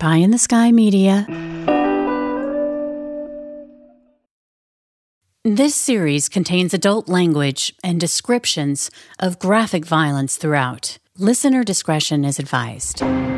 Pie in the Sky Media. This series contains adult language and descriptions of graphic violence throughout. Listener discretion is advised.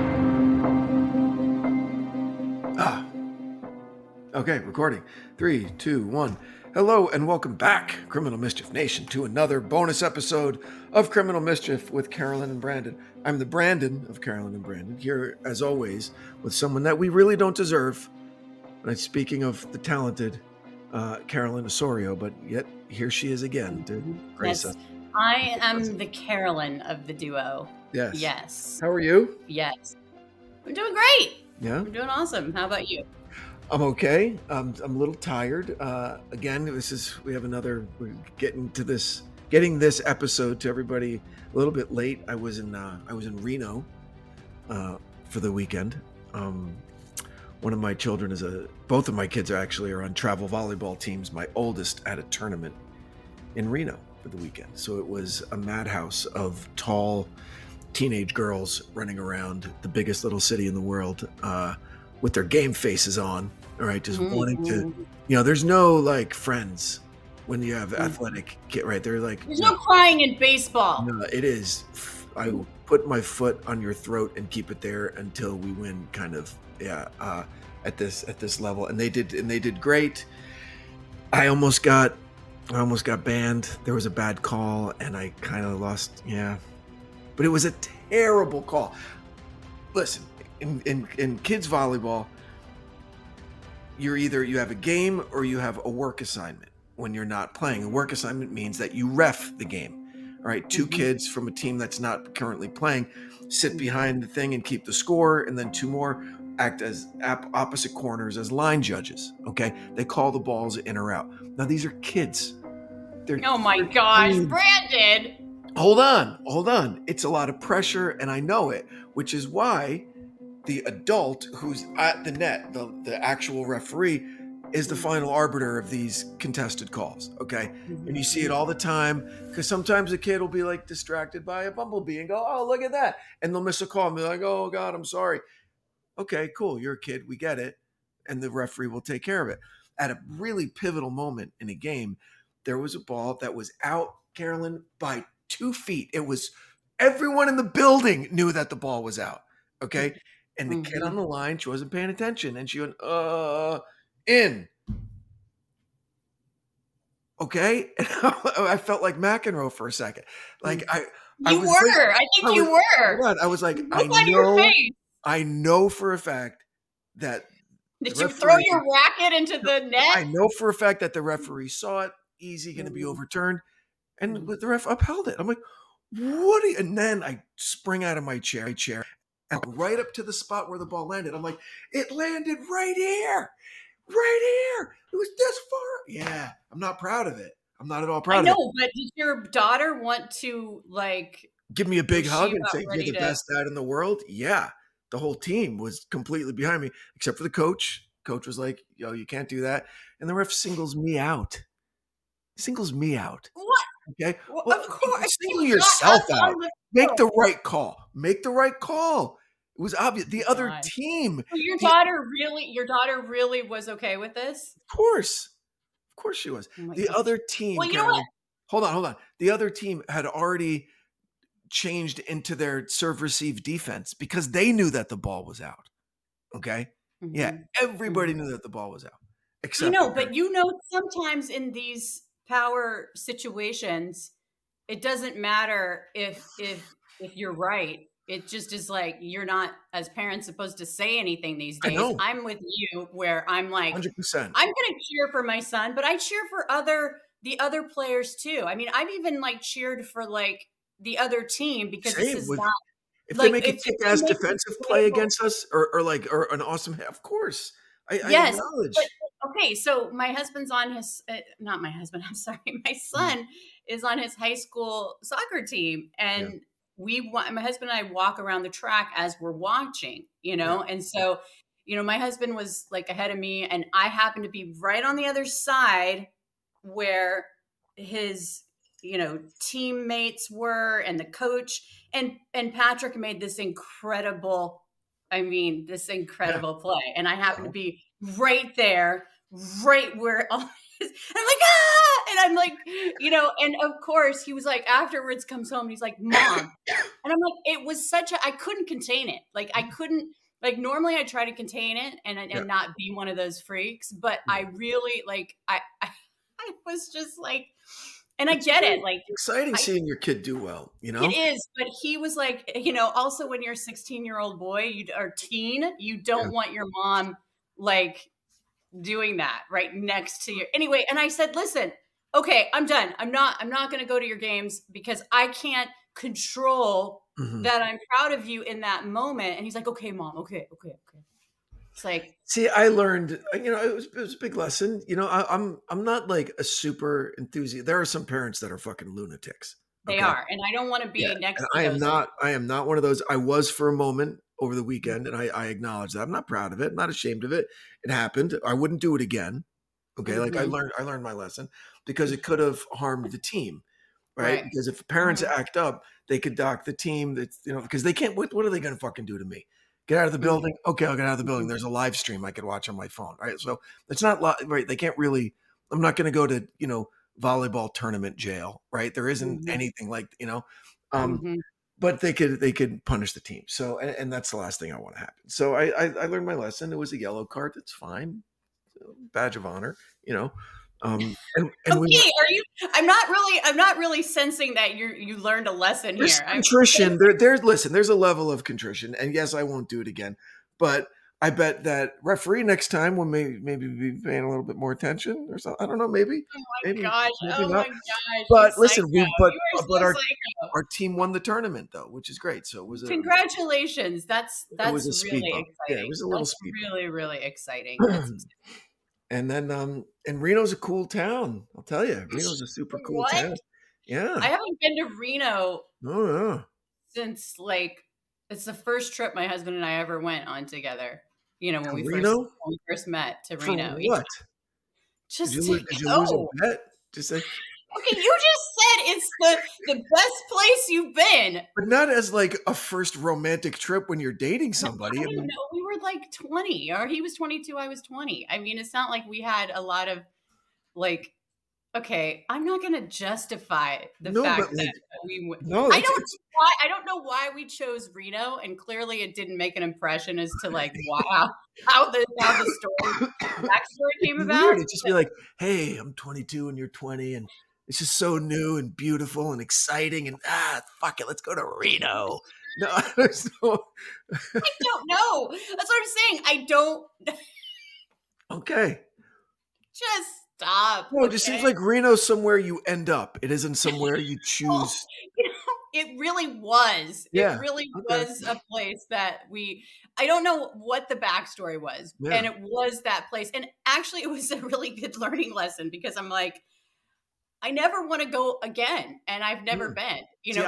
Okay, recording. 3, 2, 1. Hello and welcome back, Criminal Mischief Nation, to another bonus episode of Criminal Mischief with Carolyn and Brandon. I'm the Brandon of Carolyn and Brandon, here as always with someone that we really don't deserve. And I'm speaking of the talented Carolyn Osorio, but yet here she is again to grace us. I am the Carolyn of the duo. Yes. How are you? Yes. I'm doing great. Yeah? I'm doing awesome. How about you? I'm okay. I'm a little tired. Again, we're getting this episode to everybody a little bit late. I was in Reno for the weekend. One of my children both of my kids are on travel volleyball teams. My oldest had a tournament in Reno for the weekend. So it was a madhouse of tall teenage girls running around the biggest little city in the world, with their game faces on, all right, just wanting to, there's no like friends when you have athletic kid, right? They're like, there's no crying in baseball. No, it is. I will put my foot on your throat and keep it there until we win, kind of. At this level, and they did great. I almost got banned. There was a bad call, and I kind of lost. Yeah, but it was a terrible call. Listen. In kids volleyball, you have a game or you have a work assignment when you're not playing. A work assignment means that you ref the game. All right, two kids from a team that's not currently playing sit behind the thing and keep the score, and then two more act as opposite corners as line judges. Okay, they call the balls in or out. Now these are kids. Oh my gosh, Brandon! Hold on. It's a lot of pressure, and I know it, which is why the adult who's at the net, the actual referee, is the final arbiter of these contested calls, okay? And you see it all the time, because sometimes a kid will be like distracted by a bumblebee and go, oh, look at that. And they'll miss a call and be like, oh God, I'm sorry. Okay, cool, you're a kid, we get it. And the referee will take care of it. At a really pivotal moment in a game, there was a ball that was out, Carolyn, by 2 feet. It was, everyone in the building knew that the ball was out, okay? And the kid on the line, she wasn't paying attention. And she went, in. Okay? And I felt like McEnroe for a second. Like, I think you were. I was like, I know for a fact that. Did you throw your racket into the net? I know for a fact that the referee saw it. Easy, going to be overturned. And the ref upheld it. I'm like, what? And then I spring out of my chair. And right up to the spot where the ball landed. I'm like, it landed right here. It was this far. Yeah, I'm not proud of it. I'm not at all proud of it. I know, but did your daughter want to, like, give me a big hug and say, you're the best dad in the world? Yeah. The whole team was completely behind me, except for the coach. Coach was like, yo, you can't do that. And the ref singles me out. What? Okay. Well, of course. Single yourself out. Make the right call. It was obvious. The other team. So your daughter really was okay with this? Of course she was. The other team. Well, you know what? Hold on. The other team had already changed into their serve-receive defense because they knew that the ball was out. Okay. Yeah. Everybody knew that the ball was out. Except but sometimes in these power situations, it doesn't matter if you're right. It just is like, you're not, as parents, supposed to say anything these days. I'm with you where I'm like, 100%. I'm going to cheer for my son, but I cheer for the other players too. I mean, I've even like cheered for like the other team because this is not. If they make a kick-ass defensive play against us or an awesome, of course. I acknowledge. But, okay, so my husband's on his, not my husband, I'm sorry. My son is on his high school soccer team, and my husband and I walk around the track as we're watching, and so, my husband was like ahead of me, and I happened to be right on the other side where his, teammates were and the coach, and Patrick made this incredible, I mean, this incredible play. And I happen to be right there, right where all this, and I'm like, ah! And I'm like, you know, and of course he was like, afterwards comes home and he's like, Mom. And I'm like, it was I couldn't contain it. Like I couldn't, like normally I try to contain it and not be one of those freaks, but I really like, I was just like, and I get it. Like exciting seeing your kid do well, you know? It is, but he was like, you know, also when you're a 16-year-old boy, or teen, you don't want your mom like doing that right next to you. Anyway, and I said, listen, okay, I'm done. I'm not going to go to your games because I can't control that I'm proud of you in that moment. And he's like, okay, Mom. Okay. It's like, see, I learned, you know, it was a big lesson. You know, I'm not like a super enthusiast. There are some parents that are fucking lunatics. They are, and I don't want to be next to I those. I am not one of those. I was for a moment over the weekend, and I acknowledge that. I'm not proud of it. I'm not ashamed of it. It happened. I wouldn't do it again. Okay, like I learned my lesson because it could have harmed the team, right? Because if parents act up, they could dock the team. That's, you know, because they can't. What are they going to fucking do to me? Get out of the building. Okay, I'll get out of the building. There's a live stream I could watch on my phone. Right. So it's not right. They can't really, I'm not going to go to, you know, volleyball tournament jail. Right. There isn't anything like, you know, but they could punish the team. So, and that's the last thing I want to happen. So I learned my lesson. It was a yellow card. That's fine. Badge of honor, you know. And okay, I'm not really sensing that you learned a lesson there's here. Contrition. There's a level of contrition, and yes, I won't do it again. But I bet that referee next time will maybe be paying a little bit more attention or something. I don't know, maybe. My gosh. But listen, our team won the tournament though, which is great. So it was congratulations. That's really exciting. Yeah, it was a little speed. Really, really exciting. And then, and Reno's a cool town. I'll tell you, Reno's a super cool town. Yeah. I haven't been to Reno since like, it's the first trip my husband and I ever went on together. You know, when we first met to Reno. What? Just did you lose a bet? Just say. Okay, you just said it's the best place you've been. But not as like a first romantic trip when you're dating somebody. I don't know. We were like 20, or he was 22, I was 20. I mean, it's not like we had a lot of like, okay, I'm not going to justify the fact that we went. No, I don't know why we chose Reno, and clearly it didn't make an impression as to like how the story backstory came about. Weird. It'd just be like, hey, I'm 22 and you're 20, and it's just so new and beautiful and exciting, and fuck it, let's go to Reno. No, there's no. I don't know. That's what I'm saying. I don't. Okay. Just stop. No, it just seems like Reno's somewhere you end up. It isn't somewhere you choose. You know, it really was. Yeah. It really was a place that I don't know what the backstory was. Yeah. And it was that place. And actually, it was a really good learning lesson because I'm like, I never want to go again, and I've never been. You know,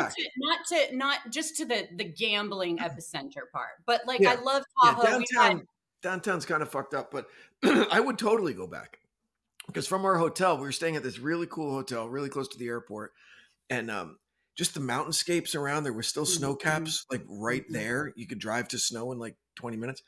not just to the gambling epicenter part, but like I love Tahoe. Downtown's kind of fucked up, but I would totally go back because from our hotel, we were staying at this really cool hotel, really close to the airport, and just the mountainscapes around. There were still snow caps like right there. You could drive to snow in like 20 minutes.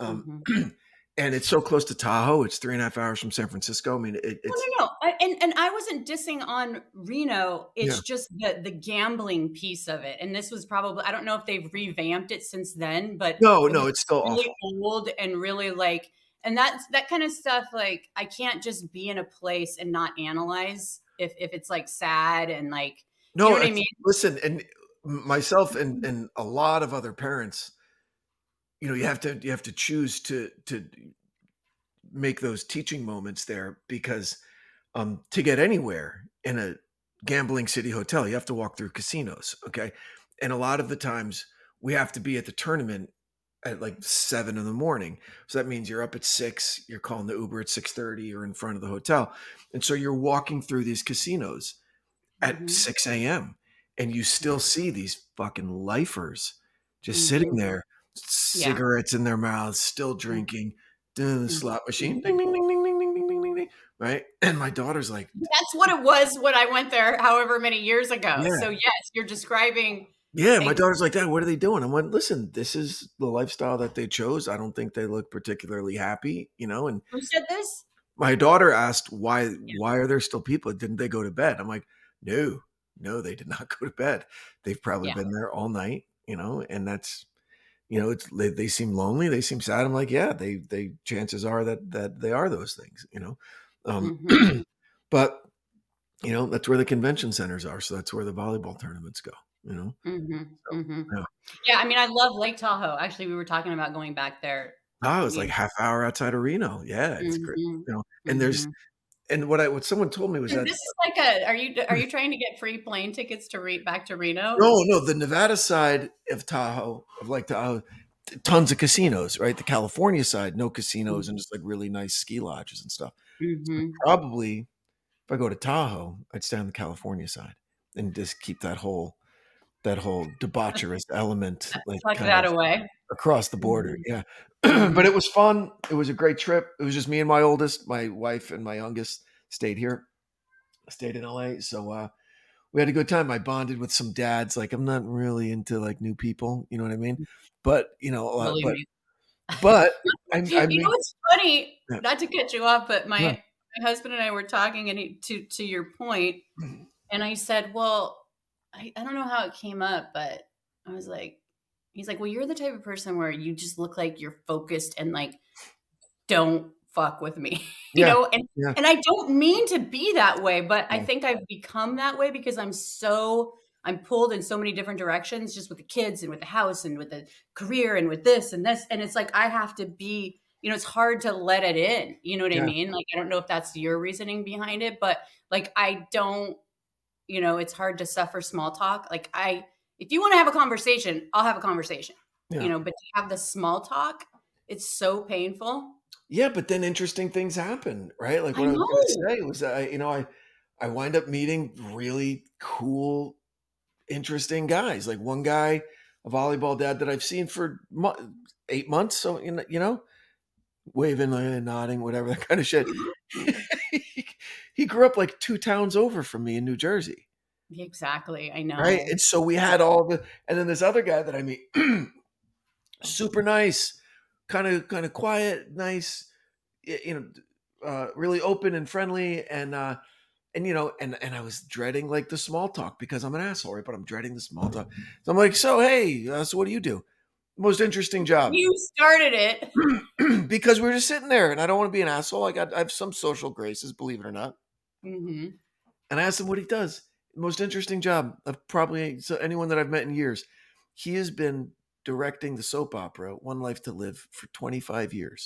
And it's so close to Tahoe. It's 3.5 hours from San Francisco. I mean, it's no. And I wasn't dissing on Reno. It's just the gambling piece of it. And this was probably, I don't know if they've revamped it since then, but no, it's still really awful. Old and really like, and that kind of stuff. Like, I can't just be in a place and not analyze if it's like sad and like, no, you know what I mean? Listen, and myself and a lot of other parents, you know, you have to choose to make those teaching moments there because to get anywhere in a gambling city hotel, you have to walk through casinos. Okay. And a lot of the times we have to be at the tournament at like 7 a.m. So that means you're up at 6, you're calling the Uber at 6:30, you're in front of the hotel. And so you're walking through these casinos at 6 a.m. and you still see these fucking lifers just sitting there, cigarettes in their mouths, still drinking, doing the slot machine, ding, ding, ding, ding, ding, ding, ding, ding, ding, right? And my daughter's like, that's what it was when I went there however many years ago. Yeah. So yes, you're describing Yeah, my daughter's like, Dad, what are they doing? I'm like, listen, this is the lifestyle that they chose. I don't think they look particularly happy, and Who said this? my daughter asked why are there still people? Didn't they go to bed? I'm like, no, they did not go to bed. They've probably Yeah. been there all night, and that's it's they seem lonely, they seem sad. I'm like, yeah, they chances are that they are those things, Mm-hmm. but that's where the convention centers are, so that's where the volleyball tournaments go, Mm-hmm. so Mm-hmm. yeah. Yeah, I mean, I love Lake Tahoe. Actually, we were talking about going back there. Oh, it's like half hour outside of Reno. Yeah, it's great. Mm-hmm. And there's Mm-hmm. and what someone told me was And that this is like a. Are you trying to get free plane tickets to back to Reno? no, the Nevada side of Tahoe, of Lake Tahoe, tons of casinos, right? The California side, no casinos and just like really nice ski lodges and stuff. So Mm-hmm. probably if I go to Tahoe, I'd stay on the California side and just keep that whole debaucherous element like Tuck kind that of away. across the border. Mhm. Yeah. Mhm. But it was fun. It was a great trip. It was just me and my oldest. My wife and my youngest stayed here. Stayed in LA. So we had a good time. I bonded with some dads. Like I'm not really into like new people, you know what I mean? But Believe me. but I You know mean, what's funny? yeah, Not to cut you off, but yeah. my husband and I were talking, and to your point, and I said, "Well, I don't know how it came up, but I was like, he's like, well, you're the type of person where you just look like you're focused and like don't fuck with me, Yeah, and yeah, I don't mean to be that way, but I yeah, think I've become that way because I'm pulled in so many different directions, just with the kids and with the house and with the career and with this, and it's like I have to be, it's hard to let it in. You know what I yeah, mean? Like I don't know if that's your reasoning behind it, but like I don't, it's hard to suffer small talk. Like if you want to have a conversation, I'll have a conversation, yeah. but to have the small talk, it's so painful. Yeah, but then interesting things happen, right? Like I what I was know. gonna say was that I wind up meeting really cool, interesting guys. Like one guy, a volleyball dad that I've seen for 8 months. So waving and nodding, whatever that kind of shit. He grew up like 2 towns over from me in New Jersey, Exactly. I right? know. And so we had all the, and then this other guy that I meet, super nice, kind of quiet, nice, really open and friendly, and I was dreading like the small talk because I'm an asshole, right? But I'm dreading the small talk. So I'm like, so hey, so what do you do? Most interesting job. You started it. Because we were just sitting there and I don't want to be an asshole. I have some social graces, believe it or not. Hmm. And I asked him what he does. Most interesting job of probably anyone that I've met in years. He has been directing the soap opera One Life to Live for 25 years.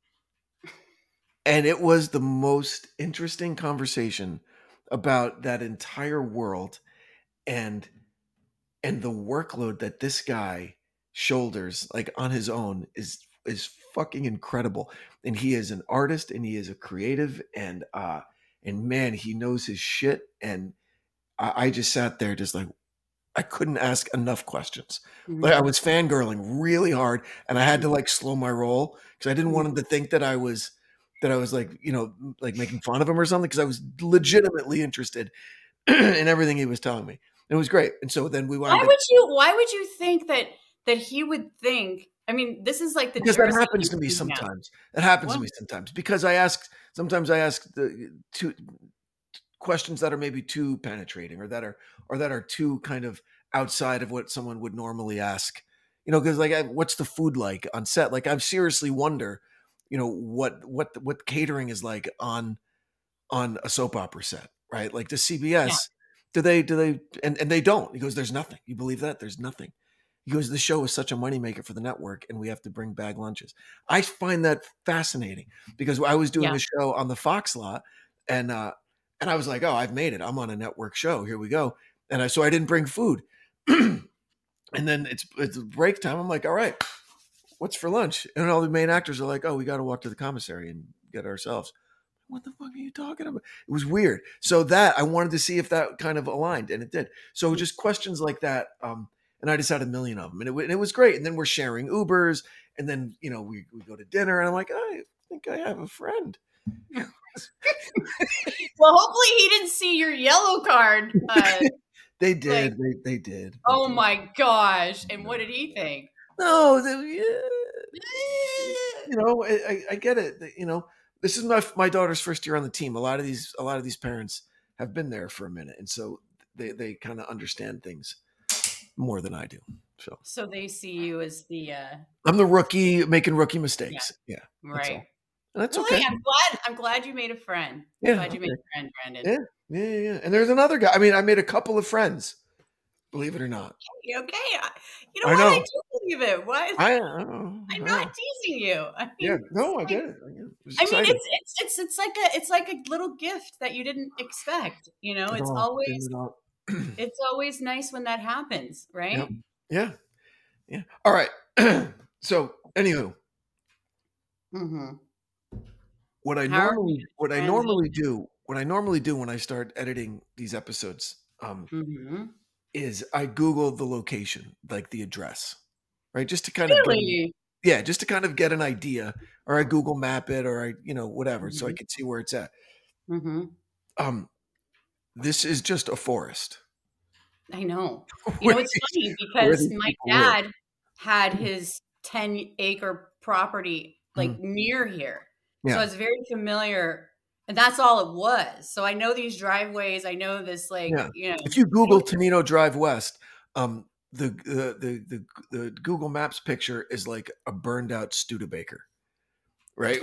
And it was the most interesting conversation about that entire world and the workload that this guy shoulders like on his own is fucking incredible. And he is an artist and he is a creative and man, he knows his shit. And I just sat there just like I couldn't ask enough questions. Like I Hmm. was fangirling really hard and I had to like slow my roll because I didn't want him to think that I was like, like making fun of him or something because I was legitimately interested in everything he was telling me. And it was great. And so then we wound up Why would you think that he would think, I mean, this is like the because that Jersey happens to me thing now. sometimes. That happens to What? me sometimes because sometimes I ask the two questions that are maybe too penetrating or that are too kind of outside of what someone would normally ask. Because like, what's the food like on set? Like, I seriously wonder, what catering is like on a soap opera set, right? Like the Yeah. CBS, do they, and they don't. He goes, there's nothing. You believe that? There's nothing. He goes, the show is such a moneymaker for the network, and we have to bring bag lunches. I find that fascinating because I was doing Yeah. a show on the Fox lot, and I was like, oh, I've made it. I'm on a network show. Here we go. So I didn't bring food. And then it's break time. I'm like, all right, what's for lunch? And all the main actors are like, oh, we got to walk to the commissary and get ourselves. What the fuck are you talking about? It was weird. So that I wanted to see if that kind of aligned, and it did. So just questions like that. And I just had a million of them, and it was great. And then we're sharing Ubers, and then we go to dinner, and I'm like, I think I have a friend. Well, hopefully he didn't see your yellow card. They Like, did. They did. They oh did. my gosh. And what did he think? No, I get it. This is my daughter's first year on the team. A lot of these parents have been there for a minute, and so they kind of understand things more than I do. So they see you as the I'm the rookie making rookie mistakes. Yeah, that's all. right. That's Well, okay. hey, I'm glad you made a friend. Yeah, Glad you made okay. a friend, Brandon. Yeah. And there's another guy. I mean, I made a couple of friends. Believe it or not. Okay. You know I what? I know. do believe it. What? I I'm know. not teasing you. I Yeah. mean, No, I like, get it. It's I mean, exciting. it's like a little gift that you didn't expect. You know, At all. Didn't at all. it's always nice when that happens, right? Yep. Yeah. All right. So, anywho, Mm-hmm. what I How are we normally transition? do when I start editing these episodes, Mm-hmm. is I Google the location, like the address, right? Just to kind of Really? get an idea, or I Google map it, or whatever, so I Mm-hmm. can see where it's at. Mm-hmm. Um, this is just a forest I know. You where know, it's funny where because these my people live. dad had his 10-acre property like Mhm. near here. So I Yeah. was very familiar, and that's all it was. So I know these driveways. I know this, like, Yeah. If you I know Google Tonino Drive West, the Google Maps picture is like a burned out Studebaker, right?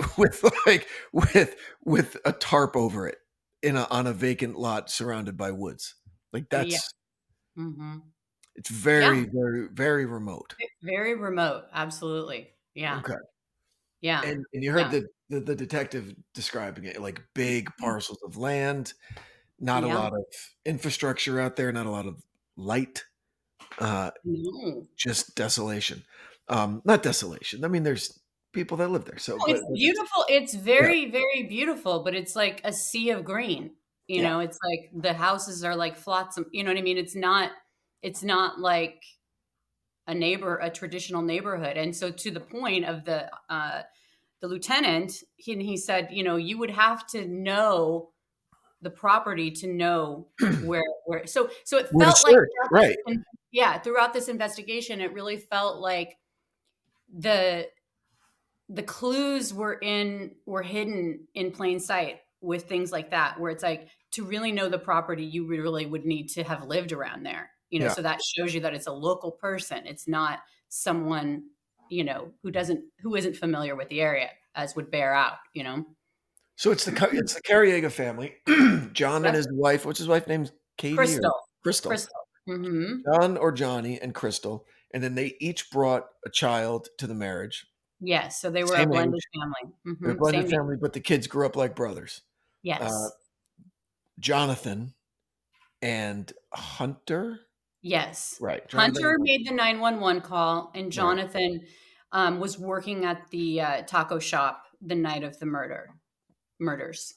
With a tarp over it on a vacant lot surrounded by woods. Like yeah. it's Mm-hmm. Yeah. very, very, very remote. Very remote. Absolutely. Yeah. Okay. Yeah. And you heard Yeah. the detective describing it, like big parcels of land, not a Yeah. lot of infrastructure out there, not a lot of light, No. just desolation. Not desolation. I mean, there's people that live there. So, No, it's but it's beautiful. It's yeah, very, very beautiful, but it's like a sea of green. yeah. It's like the houses are like flotsam. You know what I mean? It's not like a traditional neighborhood. And so to the point of the lieutenant, he said, you would have to know the property to know where so it Where to felt like search, right? throughout this investigation, it really felt like the the clues were hidden in plain sight with things like that, where it's like, to really know the property, you really would need to have lived around there, Yeah. so that shows you that it's a local person. It's not someone, who isn't familiar with the area, as would bear out. So it's the Cariega family. John and Yep. his wife. What's his wife's name? Katie or Crystal. Crystal? Crystal. Mm-hmm. John or Johnny and Crystal, and then they each brought a child to the marriage. Yes, so they were a Same blended age. family. They're a Mm-hmm. blended Same age. family, but the kids grew up like brothers. Uh, Yes. Jonathan and Hunter. Yes. Right. Jonathan. Hunter made the 911 call, and Right. Jonathan was working at the taco shop the night of the murders.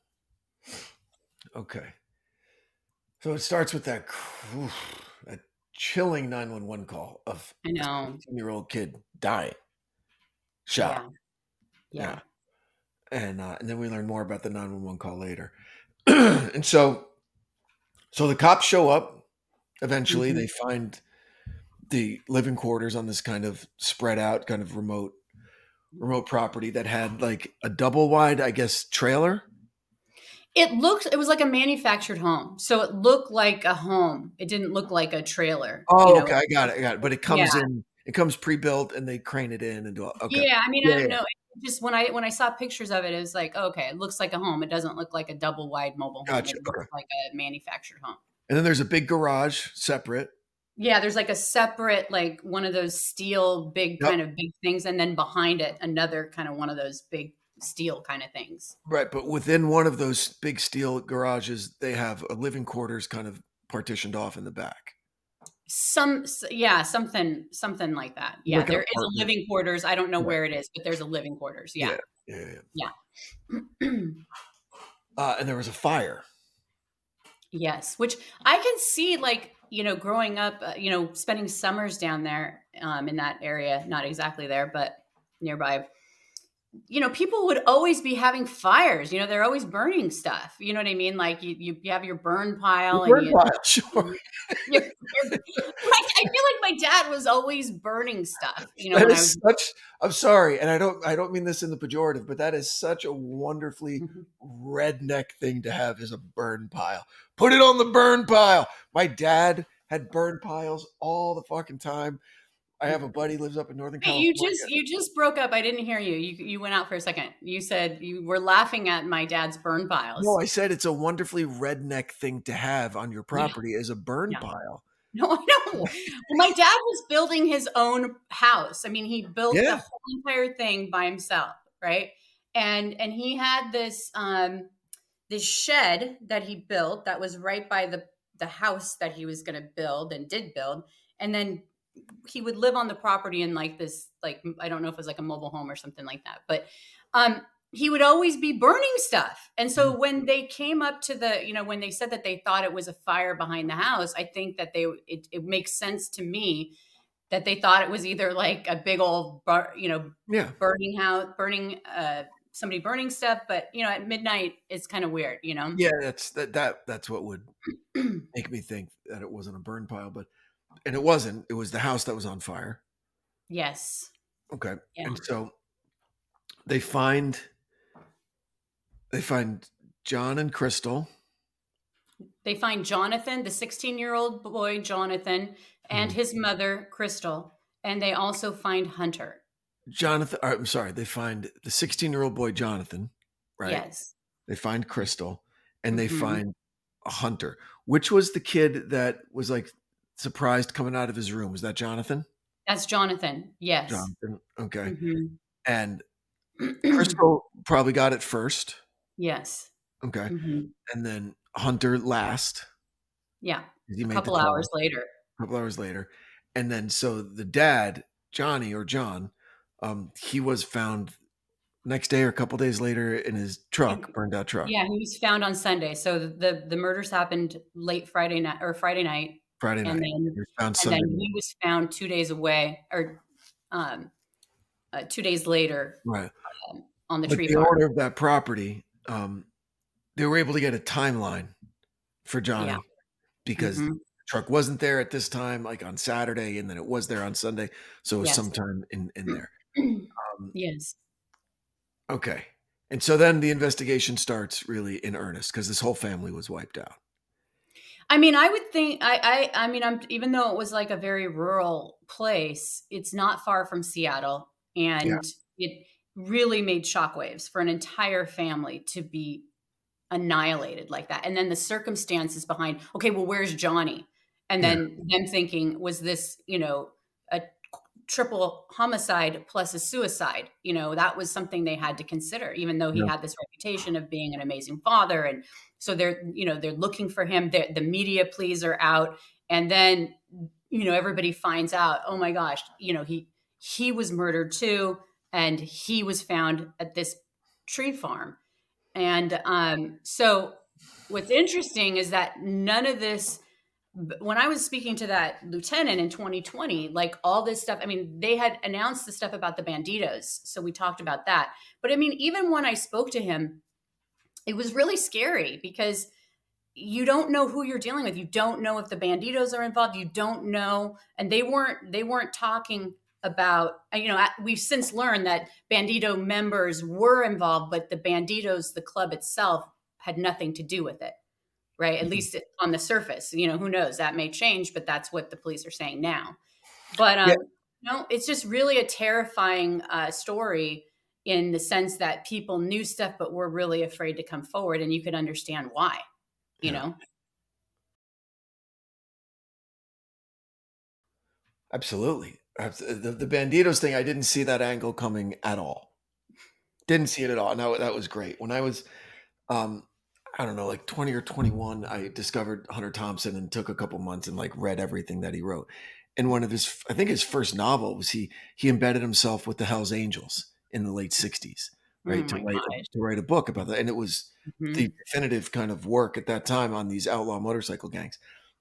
Okay. So it starts with that chilling 911 call of I a know. 16-year-old kid dying, shot. Yeah. And then we learn more about the 911 call later. And so the cops show up. Eventually, Mhm. they find the living quarters on this kind of spread out, kind of remote property that had like a double wide, I guess, trailer. It was like a manufactured home. So it looked like a home. It didn't look like a trailer. Oh, okay, I got it. But it comes Yeah. in. It comes pre-built, and they crane it in and do. Okay. Yeah. I mean, I Yeah. don't know. Just when I saw pictures of it, it was like, okay, it looks like a home. It doesn't look like a double wide mobile home. Gotcha. It looks Okay. like a manufactured home. And then there's a big garage separate. Yeah, there's like a separate, like one of those steel Yep. kind of big things, and then behind it, another kind of one of those big steel kind of things. Right, but within one of those big steel garages, they have a living quarters kind of partitioned off in the back. Something like that. Yeah, Like an there is a apartment. living quarters. I don't know Right. where it is, but there's a living quarters. Yeah. Yeah. And there was a fire. Yes, which I can see, like, growing up, spending summers down there in that area, not exactly there, but nearby. people would always be having fires. They're always burning stuff. You know what I mean? Like you have your burn pile, and Burn pile, sure. I feel like my dad was always burning stuff. That When I is was. such. I'm sorry, and I don't mean this in the pejorative, but that is such a wonderfully redneck thing to have, is a burn pile. Put it on the burn pile. My dad had burn piles all the fucking time. I have a buddy lives up in Northern Hey, California. you just broke up. I didn't hear you. You went out for a second. You said you were laughing at my dad's burn piles. No, I said it's a wonderfully redneck thing to have on your property, as a burn Yeah. pile. No, I know. Well, my dad was building his own house. I mean, he built the whole entire thing by himself, right? And he had this shed that he built that was right by the house that he was going to build and did build. And then he would live on the property in like this, like, I don't know if it was like a mobile home or something like that, but he would always be burning stuff. And so when they came up to when they said that they thought it was a fire behind the house, I think that it makes sense to me that they thought it was either like a big old, burning house, somebody burning stuff. But, at midnight, it's kind of weird, Yeah, that's what would make me think that it wasn't a burn pile, and it wasn't. It was the house that was on fire. Yes. Okay. Yeah. And so they find John and Crystal. They find Jonathan, the 16-year-old boy, Jonathan, and his mother, Crystal. And they also find Hunter. I'm sorry. They find the 16-year-old boy, Jonathan, right? Yes. They find Crystal, and they find Hunter. Which was the kid that was like surprised coming out of his room? Was that Jonathan? That's Jonathan. Yes. Jonathan. Okay. And Crystal probably got it first. Yes. Okay. And then Hunter last. Yeah. A couple hours later. And then so the dad, Johnny or John, he was found next day or a couple days later in his burned out truck. Yeah, he was found on Sunday. So the murders happened late Friday night or Friday night. And then he was found 2 days away, or 2 days later, right, on the but tree the farm. owner of that property, they were able to get a timeline for Johnny because the truck wasn't there at this time, like on Saturday, and then it was there on Sunday, so it was sometime in there. Yes. Okay, and so then the investigation starts really in earnest because this whole family was wiped out. I mean, I would think, even though it was like a very rural place, it's not far from Seattle, and it really made shockwaves for an entire family to be annihilated like that. And then the circumstances behind, okay, well, where's Johnny? And then them thinking, was this, a triple homicide plus a suicide? That was something they had to consider, even though he had this reputation of being an amazing father. And so they're looking for him. The media pleas are out. And then, everybody finds out, oh my gosh, he was murdered too. And he was found at this tree farm. And so what's interesting is that none of this, when I was speaking to that lieutenant in 2020, like all this stuff, I mean, they had announced the stuff about the Banditos. So we talked about that. But I mean, even when I spoke to him, it was really scary because you don't know who you're dealing with. You don't know if the Banditos are involved. You don't know. And they weren't talking about, we've since learned that Bandito members were involved, but the Banditos, the club itself, had nothing to do with it. Right. At least on the surface, who knows, that may change, but that's what the police are saying now. But, it's just really a terrifying story in the sense that people knew stuff, but were really afraid to come forward. And you could understand why, you know? Absolutely. The Banditos thing, I didn't see that angle coming at all. Didn't see it at all. No, that was great. When I was, I don't know, like 20 or 21, I discovered Hunter Thompson and took a couple months and like read everything that he wrote. And one of his, I think his first novel was he embedded himself with the Hells Angels in the late 60s, right? To write a book about that. And it was the definitive kind of work at that time on these outlaw motorcycle gangs.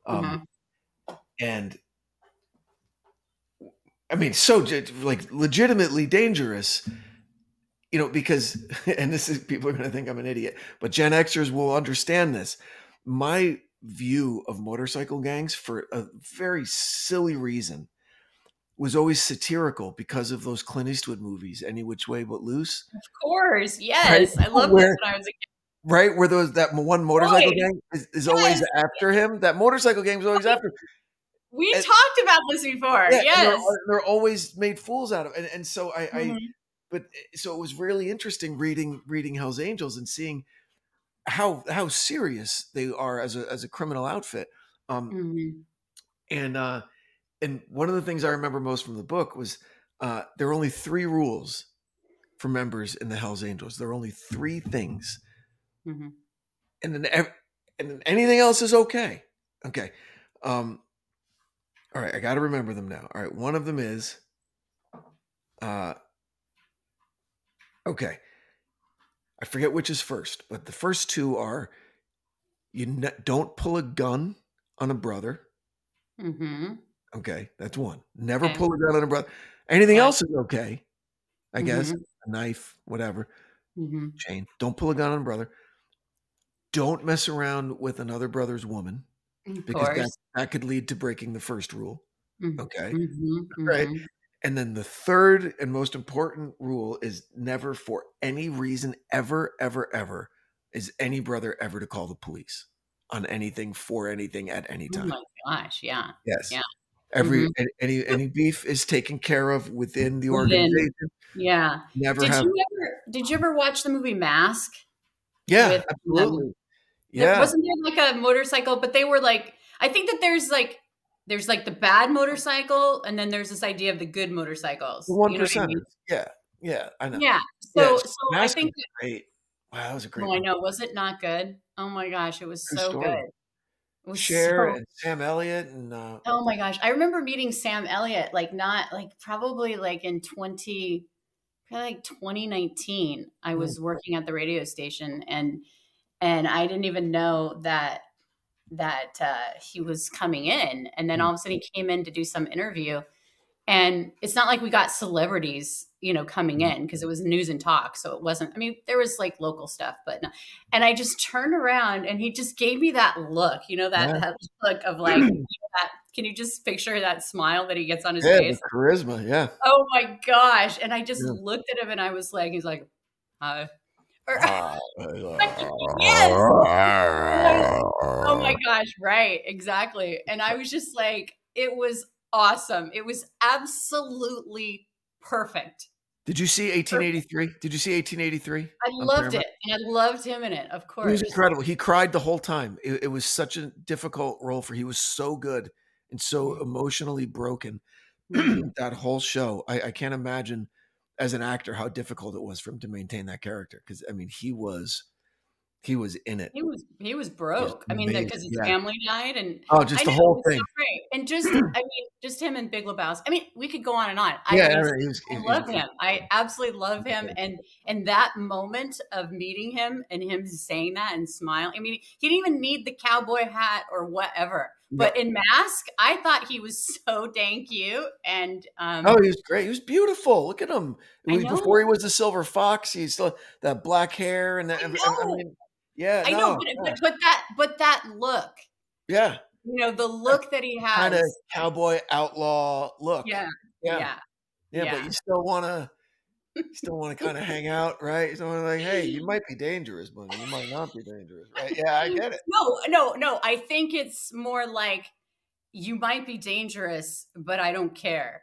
And I mean, so like legitimately dangerous. because, and this is, people are going to think I'm an idiot, but Gen Xers will understand this. My view of motorcycle gangs, for a very silly reason, was always satirical because of those Clint Eastwood movies, Any Which Way But Loose. Of course, Right? yes, I loved this when I was a kid. Right, where that one motorcycle Right. gang is always after him. That motorcycle gang was always after him. We talked about this before. Yeah, Yes. they're always made fools out of, and so Mhm. but so it was really interesting reading Hell's Angels and seeing how serious they are as a criminal outfit. Mhm. And one of the things I remember most from the book was there are only 3 rules for members in the Hell's Angels. There are only 3 things, Mhm. and then anything else is okay. Okay. All right, I got to remember them now. All right, one of them is okay. I forget which is first, but the first 2 are don't pull a gun on a brother. Mhm. Okay, that's one. Never Okay. pull a gun on a brother. Anything Okay. else is okay, I guess. Mhm. A knife, whatever, Mhm. chain. Don't pull a gun on a brother. Don't mess around with another brother's woman, Of because course. that could lead to breaking the first rule. Mhm. Okay, Mhm. right. Mhm. And then the third and most important rule is never, for any reason, ever, ever, ever, is any brother ever to call the police on anything, for anything, at any Oh time. my gosh, yeah. Yes. Yeah. Every Mhm. any beef is taken care of within the Within, organization. yeah. Never have. Did you ever watch the movie Mask Yeah, with, absolutely. there Yeah. wasn't there like a motorcycle, but they were like, I think that there's like the bad motorcycle, and then there's this idea of the good The motorcycles. one You know what I mean? percenters. Yeah. Yeah, I know. Yeah. Yes. So I Mask was think that, great. Wow, that was a great well, I movie. know, was it not good? Oh my gosh, it was True so good. story. It was Cher so, and Sam Elliott and oh my gosh. I remember meeting Sam Elliott, like not like probably like in probably like 2019. I mm, was working at the radio station, and I didn't even know that he was coming in. And then mm, all of a sudden he came in to do some interview. And it's not like we got celebrities, coming mm. in, because it was news and talk. So it wasn't, I mean, there was like local stuff, but no. And I just turned around and he just gave me that look, that, Yeah. that look of like, that, can you just picture that smile that he gets on his Yeah, the face? charisma, yeah. Oh my gosh. And I just Yeah. looked at him and I was like, he's like, hi. Or, Ah, like, yes. Yes. Oh my gosh, right, exactly. And I was just like, it was awesome. It was absolutely perfect. Did you see Perfect. 1883? Did you see 1883 I on loved Paramount? it, and I loved him in it, of He was course. incredible. He cried the whole time. It was such a difficult role he was so good and so Mhm, emotionally broken. mhm. That whole show, I can't imagine as an actor how difficult it was for him to maintain that character, because I mean he was in it. He was It was broke. I mean, amazing. because his Yeah. family died, and Oh, I just know, the it whole was so thing. great. And just, I mean, just him and Big Lebowski. I mean, we could go on and on. I Yeah, mean, I mean, I he was love him. I absolutely love him, incredible. and that moment of meeting him and him saying that and smiling. I mean, he didn't even need the cowboy hat or whatever. Yep. But in Mask, I thought he was so dang cute, and Oh, he was great. He was beautiful. Look at him. I Before know, he was the silver fox, he still that black hair and that. I I know, mean, yeah, I know. no, But that look, yeah, the look that he kind of has, cowboy outlaw look. yeah, Yeah, yeah, yeah, but yeah. you still wanna kind of hang out, right? You still wanna, like, hey, you might be dangerous, but you might not be dangerous, right? Yeah, I get it. No, no, no. I think it's more like, you might be dangerous, but I don't care.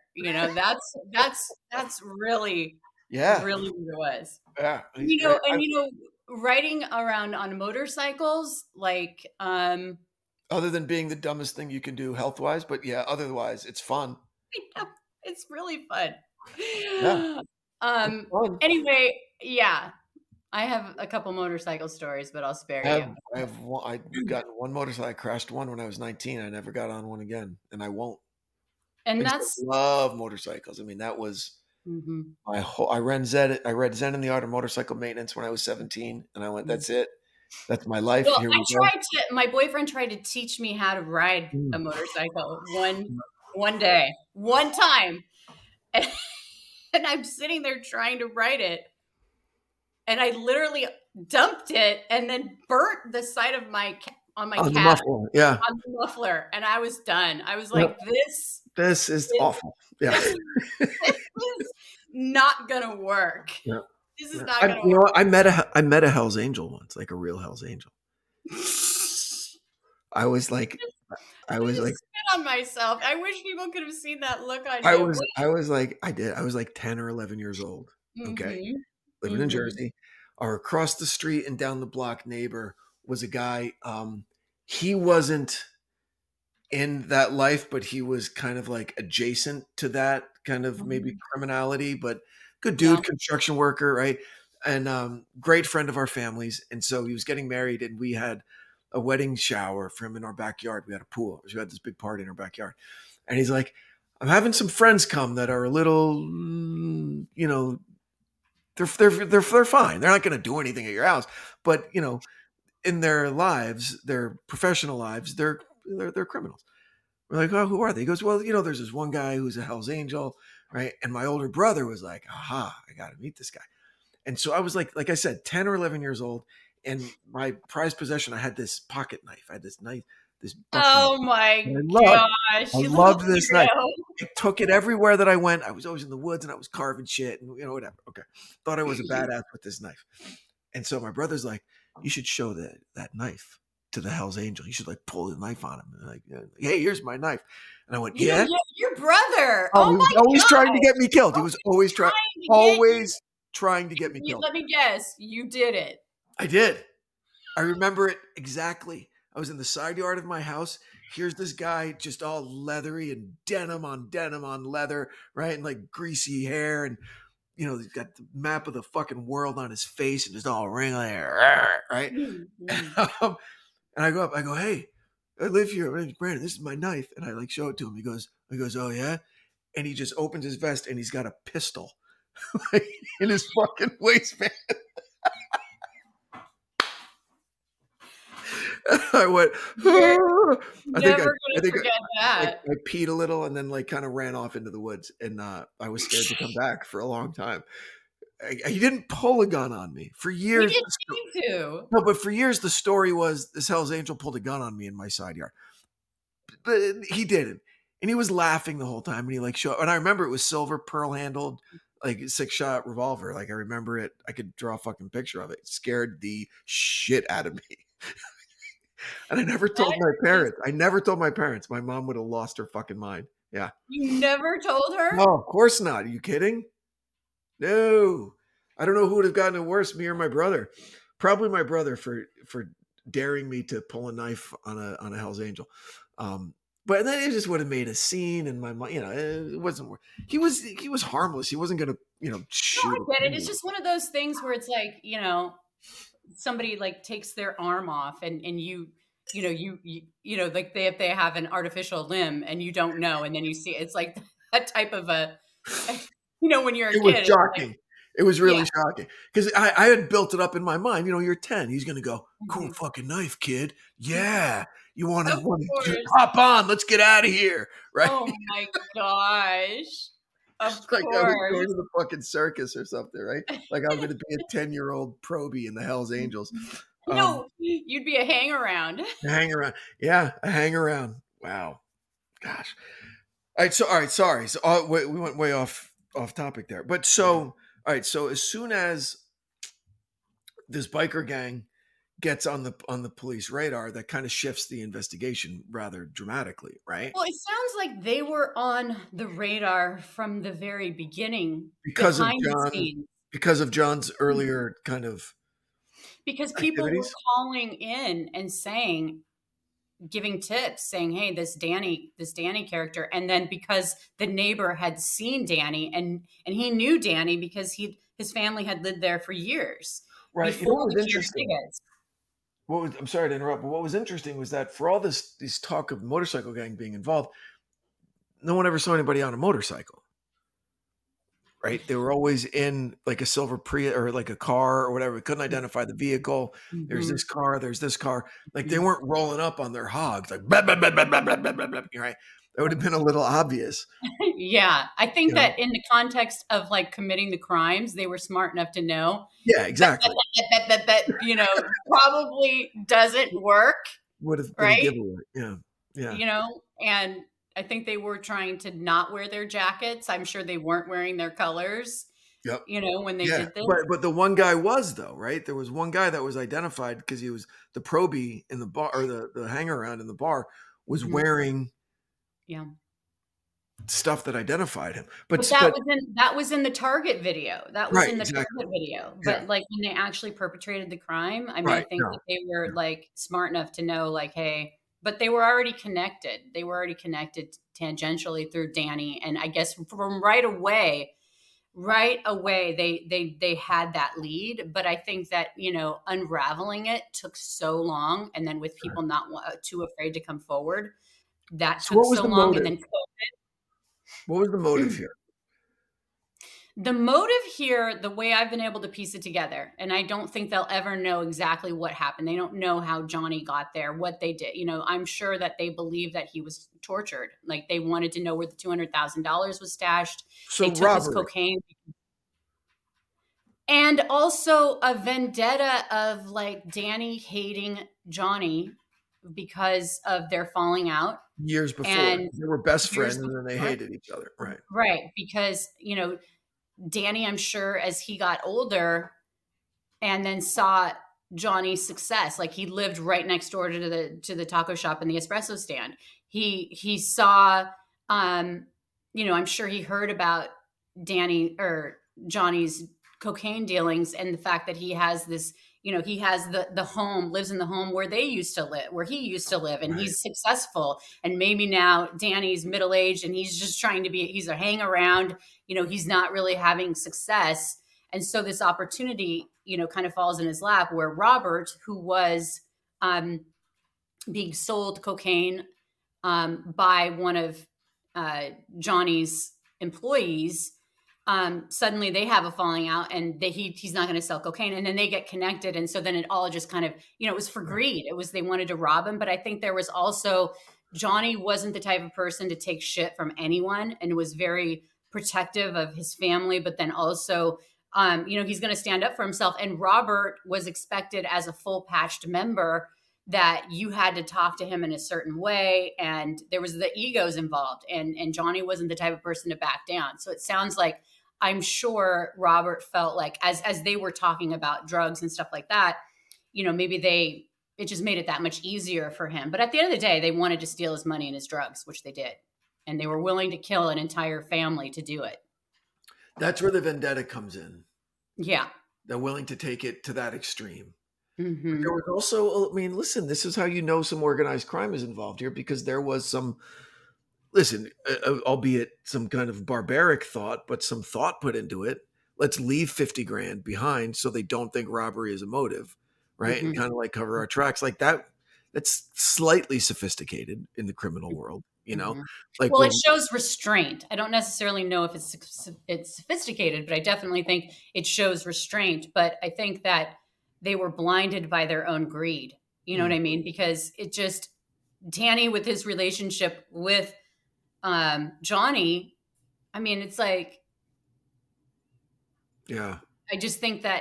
That's really, Yeah, really what it was. yeah, he's great. And riding around on motorcycles, like, Other than being the dumbest thing you can do health wise, but yeah, otherwise it's fun. it's really fun. Yeah, it's Um. fun. Anyway, yeah, I have a couple motorcycle stories, but I'll spare you. I have one. I got in one motorcycle. I crashed one when I was 19. I never got on one again, and I won't. I And used to that's, love motorcycles. I mean, that was mhm. my whole. I read Zen in the Art of Motorcycle Maintenance when I was 17, and I went, "That's it. That's my life. Well, Here we go." my boyfriend tried to teach me how to ride a Mm. motorcycle one day, one time. And I'm sitting there trying to ride it. and I literally dumped it and then burnt the side of my on my On the cap muffler. Yeah. on the muffler, and I was done. I was like, This is awful. Yeah. this is not gonna work. Yeah. This is not gonna work. You know what? I met a Hell's Angel once, like a real Hell's Angel. I was like spit on myself. I wish people could have seen that look on I you. was like 10 or 11 years old. Okay. Living in Jersey. Our across the street and down the block neighbor was a guy. He wasn't in that life, but he was kind of like adjacent to that kind of maybe criminality, but good dude, construction worker, right? And great friend of our family's. And so he was getting married, and we had a wedding shower for him in our backyard. We had a pool. We had this big party in our backyard. And he's like, I'm having some friends come that are a little, you know, they're fine. They're not going to do anything at your house, but you know, in their lives, their professional lives, they're criminals. We're like, oh, who are they? He goes, well, you know, there's this one guy who's a Hell's Angel, right? And my older brother was like, aha, I got to meet this guy. And so I was like I said, 10 or 11 years old, and my prized possession, I had this pocket knife. I had this knife, this buck oh knife. my gosh! I loved this knife. I took it everywhere that I went. I was always in the woods, and I was carving shit, and you know, whatever. Okay, thought I was a badass with this knife. And so my brother's like, you should show that knife to the Hell's Angel. You should like pull the knife on him and like, hey, here's my knife. And I went, yeah, your brother. Oh, he was always trying to get me killed. He was always trying to get me killed. Let me guess, you did it. I did. I remember it exactly. I was in the side yard of my house. Here's this guy just all leathery and denim on leather, right? And like greasy hair, and you know, he's got the map of the fucking world on his face and just all wrinkly hair, right? And I go up, I go, hey, I live here. My name's Brandon. This is my knife. And I like show it to him. He goes, oh yeah? And he just opens his vest and he's got a pistol in his fucking waistband. I went, I peed a little and then like kind of ran off into the woods, and I was scared to come back for a long time. He didn't pull a gun on me for years. He didn't need to. No, but for years the story was this Hell's Angel pulled a gun on me in my side yard, but he didn't, and he was laughing the whole time. And he like showed, and I remember it was silver, pearl handled, like 6-shot revolver. Like I remember it. I could draw a fucking picture of it. It scared the shit out of me. And I never told my parents. My mom would have lost her fucking mind. Yeah. You never told her? No, of course not. Are you kidding? No. I don't know who would have gotten it worse, me or my brother. Probably my brother for daring me to pull a knife on a Hell's Angel. But then it just would have made a scene, and my mom, you know, it wasn't. He was harmless. He wasn't gonna, you know, shoot. No, I get it. It's just one of those things where it's like, you know, somebody like takes their arm off, and you know, like they have an artificial limb and you don't know, and then you see it's like that type of a, you know, when you're a kid. It was shocking. It was really shocking because I had built it up in my mind. You know, you're 10. He's going to go, cool fucking knife, kid. Yeah. You want to hop on? Let's get out of here. Right. Oh my gosh. Of like course. I was going to the fucking circus or something, right? Like I was going to be a 10-year-old probie in the Hell's Angels. No, you'd be a hang around. Yeah, a hang around. Wow. Gosh. All right, sorry. So we went way off topic there. But so, all right, so as soon as this biker gang gets on the police radar, that kind of shifts the investigation rather dramatically, right? Well, it sounds like they were on the radar from the very beginning because of John's earlier kind of because people were calling in and giving tips, saying, hey, this Danny character. And then because the neighbor had seen Danny and he knew Danny because his family had lived there for years. Right. You know what was interesting? I'm sorry to interrupt, but what was interesting was that for all this talk of motorcycle gang being involved, no one ever saw anybody on a motorcycle. Right? They were always in like a silver Prius or like a car or whatever. We couldn't identify the vehicle. Mm-hmm. There's this car. Like they weren't rolling up on their hogs like blah, blah, blah, blah, blah, blah, blah, blah, right? That would have been a little obvious. Yeah. I think You know? that in the context of like committing the crimes, they were smart enough to know Yeah, that, exactly. probably doesn't work. Would have been a Right. giveaway. Yeah. Yeah. And I think they were trying to not wear their jackets. I'm sure they weren't wearing their colors, Yep. when they Yeah. did this. But the one guy was, though, right? There was one guy that was identified because he was the probie in the bar, or the hang around in the bar was Mhm. wearing Yeah. stuff that identified him. But that was in the Target video. That was Right, in the exactly. Target video. Yeah. But like when they actually perpetrated the crime, I mean, I Right. think No. that they were like smart enough to know like, hey, but they were already connected. They were already connected tangentially through Danny. And I guess from right away, they had that lead. But I think that, unraveling it took so long. And then with people not too afraid to come forward, that So took what was so the long. And motive? then What was the motive here? the motive here, the way I've been able to piece it together, and I don't think they'll ever know exactly what happened. They don't know how Johnny got there, what they did. I'm sure that they believe that he was tortured. Like they wanted to know where the $200,000 was stashed. So They took his robbery. cocaine. And also a vendetta of like Danny hating Johnny because of their falling out. Years before. And They were best years friends and then they before. hated each other. Right. Right. Because, Danny, I'm sure as he got older and then saw Johnny's success, like he lived right next door to the taco shop and the espresso stand. He saw, I'm sure he heard about Danny or Johnny's cocaine dealings and the fact that he has this, he has the home, lives in the home where he used to live, and Right. he's successful. And maybe now Danny's middle-aged and he's just trying to he's a hang around, he's not really having success. And so this opportunity, kind of falls in his lap where Robert, who was being sold cocaine by one of Johnny's employees, suddenly they have a falling out and he's not going to sell cocaine, and then they get connected. And so then it all just kind of, it was for greed. It was, they wanted to rob him. But I think there was also, Johnny wasn't the type of person to take shit from anyone and was very protective of his family, but then also, he's going to stand up for himself. And Robert was expected as a full patched member that you had to talk to him in a certain way. And there was the egos involved, and Johnny wasn't the type of person to back down. So it sounds like, I'm sure Robert felt like as they were talking about drugs and stuff like that, maybe it just made it that much easier for him. But at the end of the day, they wanted to steal his money and his drugs, which they did. And they were willing to kill an entire family to do it. That's where the vendetta comes in. Yeah. They're willing to take it to that extreme. Mm-hmm. There was also, listen, this is how some organized crime is involved here, because there was some, albeit some kind of barbaric thought, but some thought put into it. Let's leave 50 grand behind so they don't think robbery is a motive, right? Mm-hmm. And kind of like cover our tracks like that. That's slightly sophisticated in the criminal world, Mm-hmm. Like, well, it shows restraint. I don't necessarily know if it's sophisticated, but I definitely think it shows restraint. But I think that they were blinded by their own greed. You know what I mean? Because it just, Danny with his relationship with Johnny, I mean, it's like, yeah. I just think that,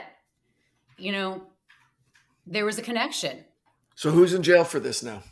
there was a connection. So who's in jail for this now?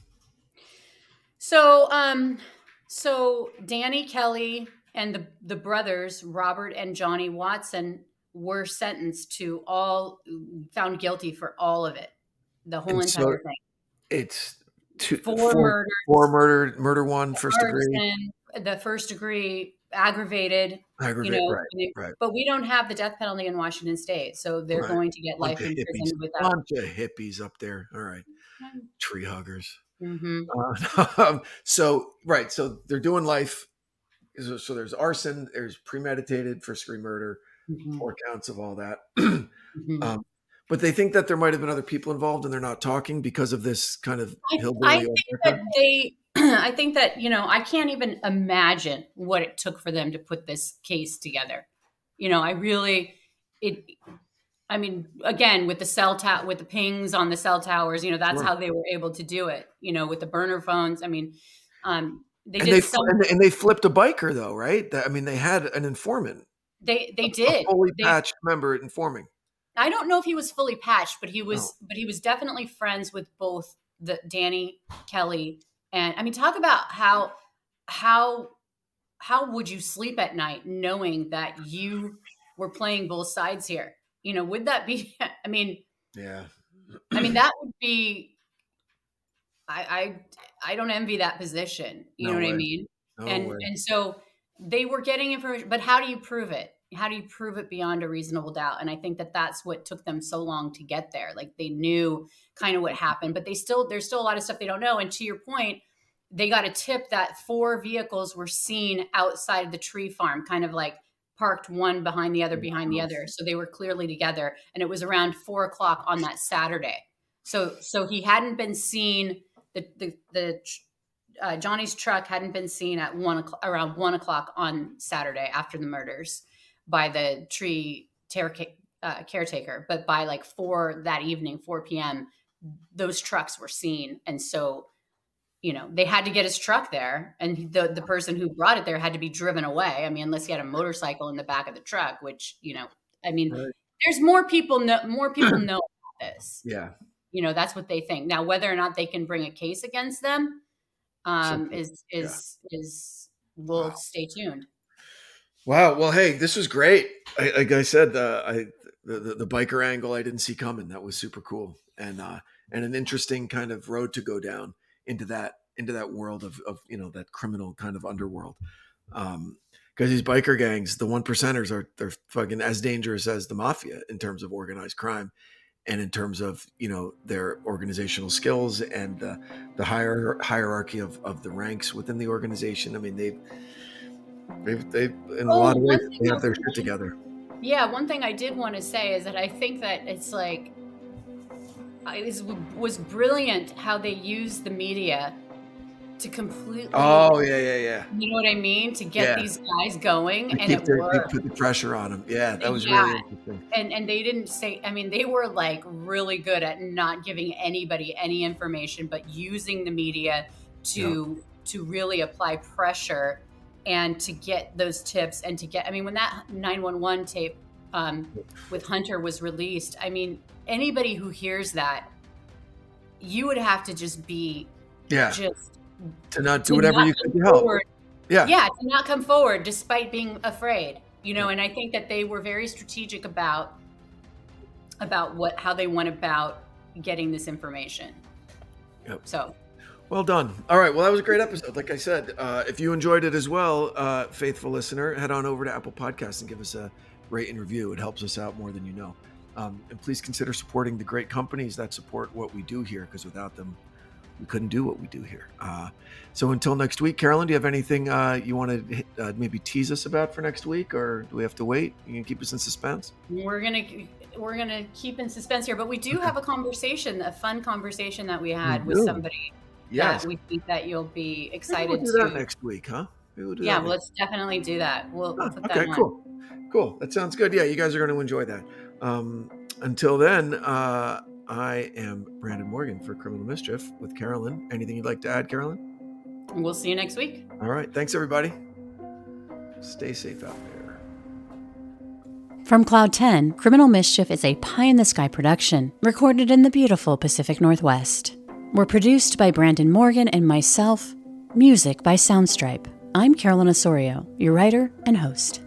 So Danny Kelly and the brothers, Robert and Johnny Watson, were sentenced to found guilty for all of it. The whole entire thing. It's four murders, murder one, first degree. The first degree, aggravated, right. But we don't have the death penalty in Washington State, so they're going to get life in prison without. Bunch of hippies up there. All right, tree huggers. Mm-hmm. So they're doing life. So there's arson, there's premeditated first-degree murder, 4 counts of all that. But they think that there might have been other people involved, and they're not talking because of this kind of hillbilly. I think that I can't even imagine what it took for them to put this case together. Again, with the with the pings on the cell towers, that's how they were able to do it. With the burner phones. They And did and they flipped a biker though, right? I mean, they had an informant. They A did. fully patched member informing. I don't know if he was fully patched, but he was No. but he was definitely friends with both the Danny Kelly and I mean talk about how would you sleep at night knowing that you were playing both sides here? You know, would that be I mean Yeah. that would be I don't envy that position. You know No what I way. mean? No And way. so they were getting information, but how do you prove it? How do you prove it beyond a reasonable doubt? And I think that that's what took them so long to get there. Like they knew kind of what happened, but there's still a lot of stuff they don't know. And to your point, they got a tip that 4 vehicles were seen outside of the tree farm, kind of like parked one behind the other. So they were clearly together. And it was around 4:00 on that Saturday. So he hadn't been seen. Johnny's truck hadn't been seen at around 1:00 on Saturday after the murders by the tree caretaker, but by like 4 that evening, 4 p.m., those trucks were seen. And so, they had to get his truck there, and the person who brought it there had to be driven away. I mean, unless he had a motorcycle in the back of the truck, which, Right. there's more people know about this. Yeah. That's what they think. Now, whether or not they can bring a case against them, we'll stay tuned. Wow. Well, hey, this was great. Like I said, the biker angle I didn't see coming. That was super cool, and an interesting kind of road to go down into that world of that criminal kind of underworld. Because these biker gangs, the 1%ers they're fucking as dangerous as the mafia in terms of organized crime, and in terms of their organizational skills and the hierarchy of the ranks within the organization. I mean, they've in a lot of ways they have their shit together. Yeah, one thing I did want to say is that I think that it's like it was brilliant how they used the media to completely. Oh yeah. You know what I mean? To get these guys going, and it worked. They put the pressure on them. Yeah, that was really interesting. And they didn't say. I mean, they were like really good at not giving anybody any information, but using the media to really apply pressure and to get those tips and to get. I mean, when that 911 tape with Hunter was released, I mean, anybody who hears that, you would have to just be to not do whatever you could to help. To not come forward despite being afraid, and I think that they were very strategic about how they went about getting this information. Yep. So well done. All right. Well, that was a great episode. Like I said, if you enjoyed it as well, faithful listener, head on over to Apple Podcasts and give us a rate and review. It helps us out more than you know. And please consider supporting the great companies that support what we do here, because without them, we couldn't do what we do here. So until next week, Carolyn, do you have anything you want to maybe tease us about for next week, or do we have to wait? You can keep us in suspense? We're gonna keep in suspense here, but we do have a fun conversation that we had with somebody. Yes. That we think that you'll be excited we'll do that next week, huh? Let's definitely do that. We'll put that okay, cool. That sounds good. Yeah, you guys are going to enjoy that. Until then, I am Brandon Morgan for Criminal Mischief with Carolyn. Anything you'd like to add, Carolyn? We'll see you next week. All right. Thanks, everybody. Stay safe out there. From Cloud 10, Criminal Mischief is a pie-in-the-sky production recorded in the beautiful Pacific Northwest. We're produced by Brandon Morgan and myself. Music by Soundstripe. I'm Carolyn Osorio, your writer and host.